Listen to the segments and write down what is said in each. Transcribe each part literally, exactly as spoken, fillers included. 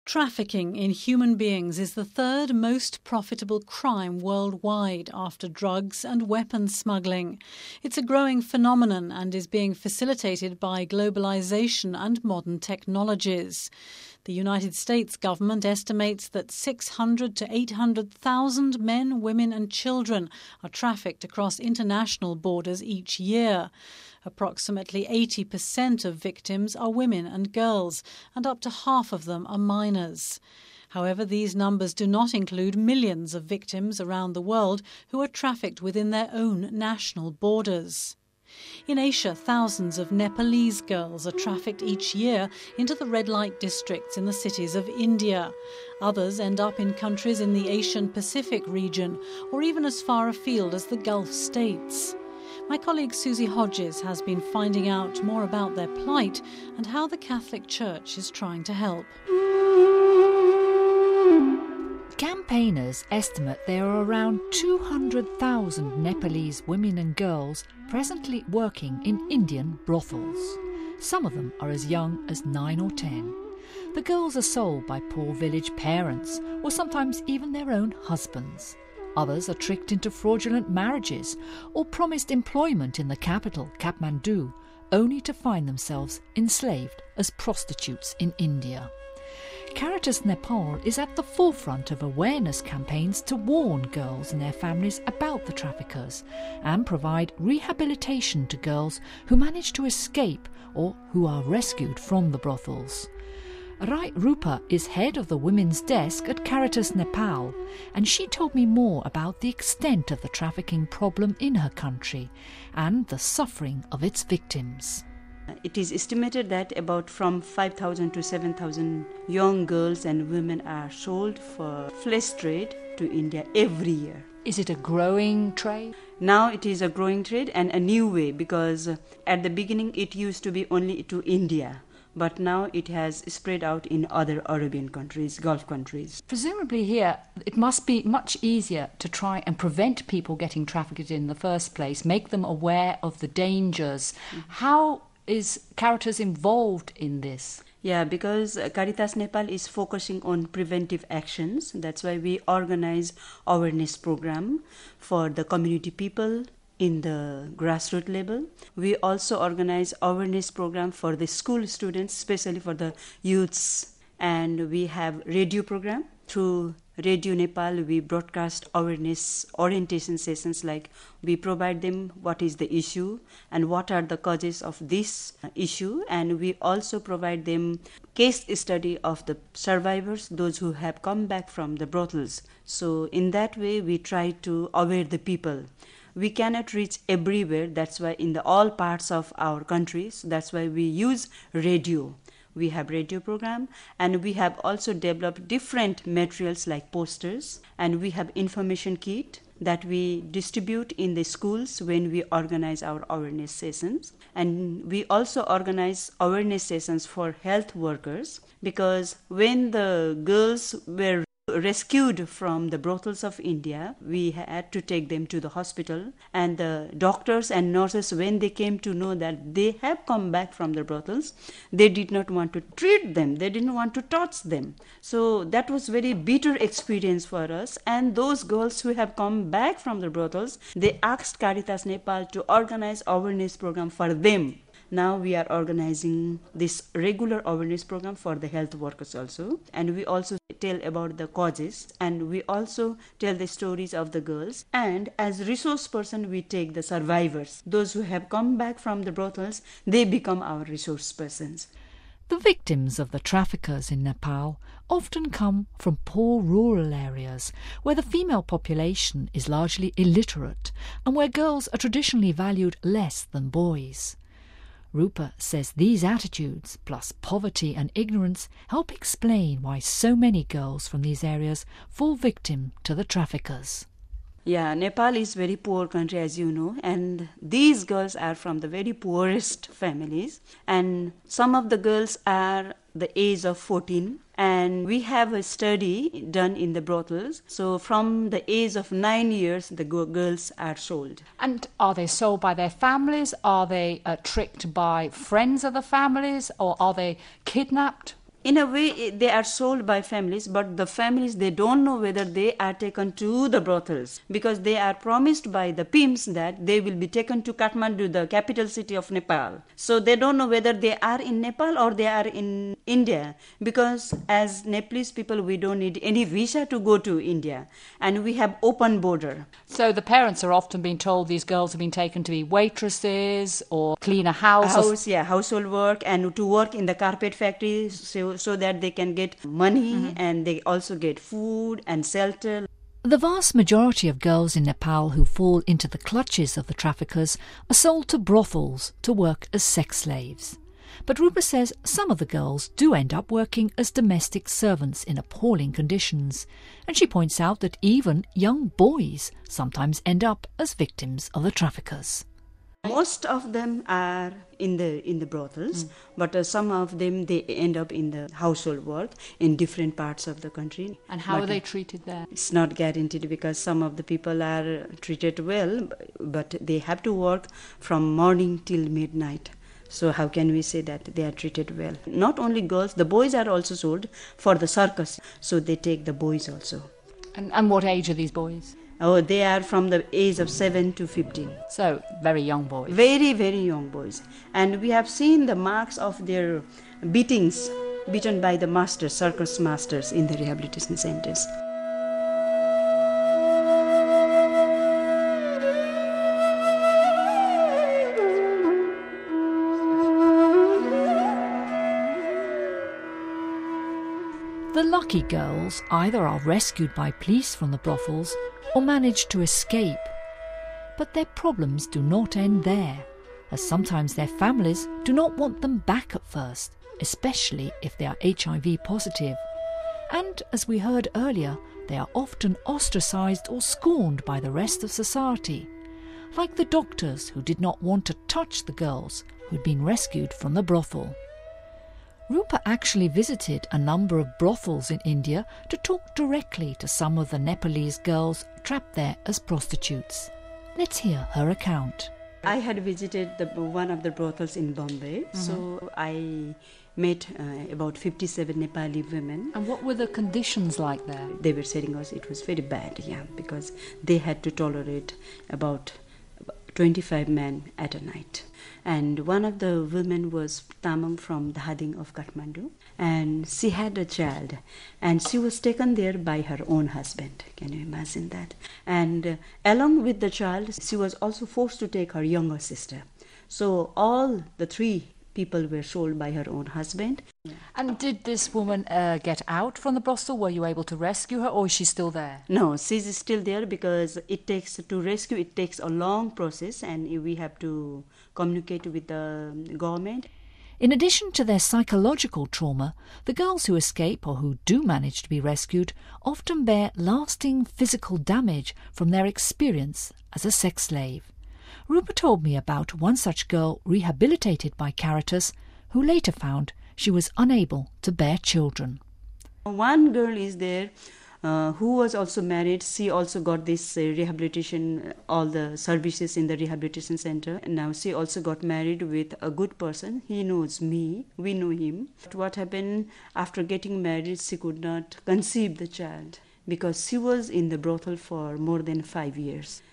Trafficking in human beings is the third most profitable crime worldwide after drugs and weapons smuggling. It's a growing phenomenon and is being facilitated by globalization and modern technologies. The United States government estimates that six hundred to eight hundred thousand men, women and children are trafficked across international borders each year. Approximately eighty percent of victims are women and girls, and up to half of them are minors. However, these numbers do not include millions of victims around the world who are trafficked within their own national borders. In Asia, thousands of Nepalese girls are trafficked each year into the red light districts in the cities of India. Others end up in countries in the Asian Pacific region, or even as far afield as the Gulf states. My colleague Susie Hodges has been finding out more about their plight and how the Catholic Church is trying to help. Campaigners estimate there are around two hundred thousand Nepalese women and girls presently working in Indian brothels. Some of them are as young as nine or ten. The girls are sold by poor village parents or sometimes even their own husbands. Others are tricked into fraudulent marriages or promised employment in the capital, Kathmandu, only to find themselves enslaved as prostitutes in India. Caritas Nepal is at the forefront of awareness campaigns to warn girls and their families about the traffickers and provide rehabilitation to girls who manage to escape or who are rescued from the brothels. Rai Rupa is head of the women's desk at Caritas Nepal, and she told me more about the extent of the trafficking problem in her country and the suffering of its victims. It is estimated that about from five thousand to seven thousand young girls and women are sold for flesh trade to India every year. Is it a growing trade? Now it is a growing trade and a new way, because at the beginning it used to be only to India. But now it has spread out in other Arabian countries, Gulf countries. Presumably here, it must be much easier to try and prevent people getting trafficked in the first place, make them aware of the dangers. Mm-hmm. How is Caritas involved in this? Yeah, because Caritas Nepal is focusing on preventive actions. That's why we organize awareness program for the community people in the grassroots level. We also organize awareness program for the school students, especially for the youths. And we have radio program. Through Radio Nepal, we broadcast awareness orientation sessions, like we provide them what is the issue and what are the causes of this issue. And we also provide them case study of the survivors, those who have come back from the brothels. So in that way, we try to aware the people. We cannot reach everywhere. That's why in the all parts of our countries, that's why we use radio. We have radio program, and we have also developed different materials like posters, and we have information kit that we distribute in the schools when we organize our awareness sessions. And we also organize awareness sessions for health workers, because when the girls were rescued from the brothels of India, we had to take them to the hospital, and the doctors and nurses, when they came to know that they have come back from the brothels, they did not want to treat them, they didn't want to touch them. So that was very bitter experience for us. And those girls who have come back from the brothels, they asked Caritas Nepal to organize awareness program for them. Now we are organizing this regular awareness program for the health workers also. And we also tell about the causes, and we also tell the stories of the girls. And as resource person, we take the survivors. Those who have come back from the brothels, they become our resource persons. The victims of the traffickers in Nepal often come from poor rural areas where the female population is largely illiterate and where girls are traditionally valued less than boys. Rupa says these attitudes, plus poverty and ignorance, help explain why so many girls from these areas fall victim to the traffickers. Yeah, Nepal is very poor country, as you know, and these girls are from the very poorest families, and some of the girls are the age of fourteen, and we have a study done in the brothels. So from the age of nine years, the girls are sold. And are they sold by their families? Are they uh, tricked by friends of the families? Or are they kidnapped? In a way, they are sold by families, but the families, they don't know whether they are taken to the brothels, because they are promised by the pimps that they will be taken to Kathmandu, the capital city of Nepal. So they don't know whether they are in Nepal or they are in India, because as Nepalese people, we don't need any visa to go to India, and we have open border. So the parents are often being told these girls have been taken to be waitresses or clean a house. House, yeah, household work, and to work in the carpet factory, so, so that they can get money, mm-hmm. and they also get food and shelter. The vast majority of girls in Nepal who fall into the clutches of the traffickers are sold to brothels to work as sex slaves. But Rupa says some of the girls do end up working as domestic servants in appalling conditions, and she points out that even young boys sometimes end up as victims of the traffickers. Most of them are in the in the brothels, mm. but uh, some of them, they end up in the household work in different parts of the country. And how but are they treated there? It's not guaranteed, because some of the people are treated well, but they have to work from morning till midnight. So how can we say that they are treated well? Not only girls, the boys are also sold for the circus, so they take the boys also. And, and what age are these boys? Oh, they are from the age of seven to fifteen. So, very young boys. Very, very young boys. And we have seen the marks of their beatings, beaten by the masters, circus masters in the rehabilitation centers. The lucky girls either are rescued by police from the brothels or manage to escape. But their problems do not end there, as sometimes their families do not want them back at first, especially if they are H I V positive. And as we heard earlier, they are often ostracised or scorned by the rest of society, like the doctors who did not want to touch the girls who had been rescued from the brothel. Rupa actually visited a number of brothels in India to talk directly to some of the Nepalese girls trapped there as prostitutes. Let's hear her account. I had visited the, one of the brothels in Bombay, mm-hmm. so I met uh, about fifty-seven Nepali women. And what were the conditions like there? They were telling us it was very bad, yeah, because they had to tolerate about twenty-five men at a night. And one of the women was Tamang from the Hading of Kathmandu, and she had a child, and she was taken there by her own husband. Can you imagine that? And uh, along with the child, she was also forced to take her younger sister. So all the three people were sold by her own husband. And did this woman uh, get out from the brothel? Were you able to rescue her, or is she still there? No, she's still there, because it takes, to rescue, it takes a long process, and we have to communicate with the government. In addition to their psychological trauma, the girls who escape or who do manage to be rescued often bear lasting physical damage from their experience as a sex slave. Rupa told me about one such girl rehabilitated by Caritas who later found she was unable to bear children. One girl is there uh, who was also married. She also got this uh, rehabilitation, all the services in the rehabilitation center. And now she also got married with a good person. He knows me. We know him. But what happened after getting married, she could not conceive the child because she was in the brothel for more than five years.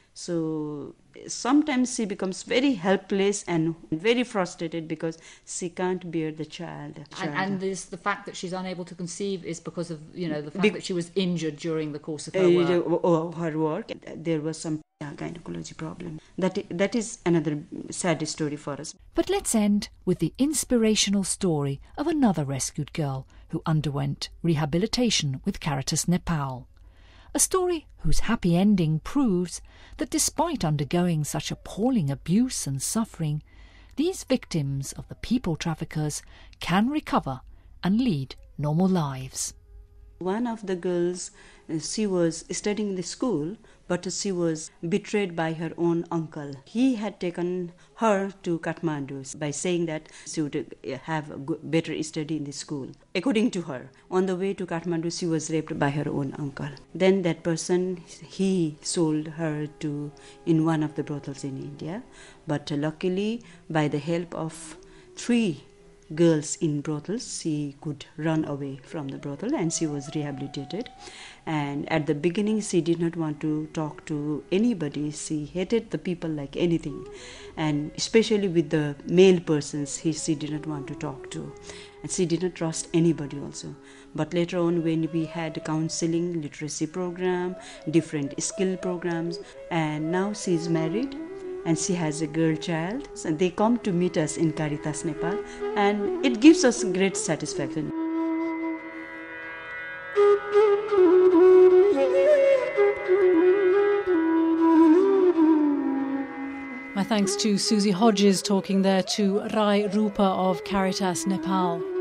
So sometimes she becomes very helpless and very frustrated because she can't bear the child. And, and this, the fact that she's unable to conceive is because of, you know, the fact Be- that she was injured during the course of her work. Uh, her work. There was some gynecology problem. That that is another sad story for us. But let's end with the inspirational story of another rescued girl who underwent rehabilitation with Caritas Nepal. A story whose happy ending proves that despite undergoing such appalling abuse and suffering, these victims of the people traffickers can recover and lead normal lives. One of the girls, she was studying in the school, but she was betrayed by her own uncle. He had taken her to Kathmandu by saying that she would have a good, better study in the school. According to her, on the way to Kathmandu, she was raped by her own uncle. Then that person, he sold her to in one of the brothels in India. But luckily, by the help of three girls in brothels. She could run away from the brothel and she was rehabilitated. And at the beginning, she did not want to talk to anybody. She hated the people like anything. And especially with the male persons, he, she did not want to talk to. And she did not trust anybody also. But later on, when we had counseling, literacy program, different skill programs, and now she is married and she has a girl child. So they come to meet us in Caritas Nepal, and it gives us great satisfaction. My thanks to Susie Hodges talking there to Rai Rupa of Caritas Nepal.